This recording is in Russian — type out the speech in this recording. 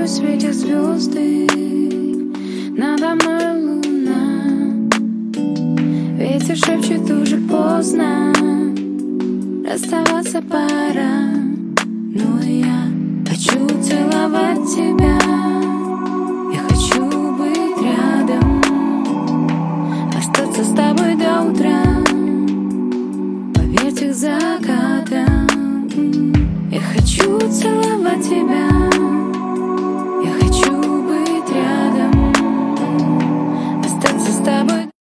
светят звезды, надо мной луна. Ветер шепчет, уже поздно, расставаться пора. Но я хочу целовать тебя, я хочу быть рядом, остаться с тобой до утра, поверь их закатом. Я хочу целовать тебя,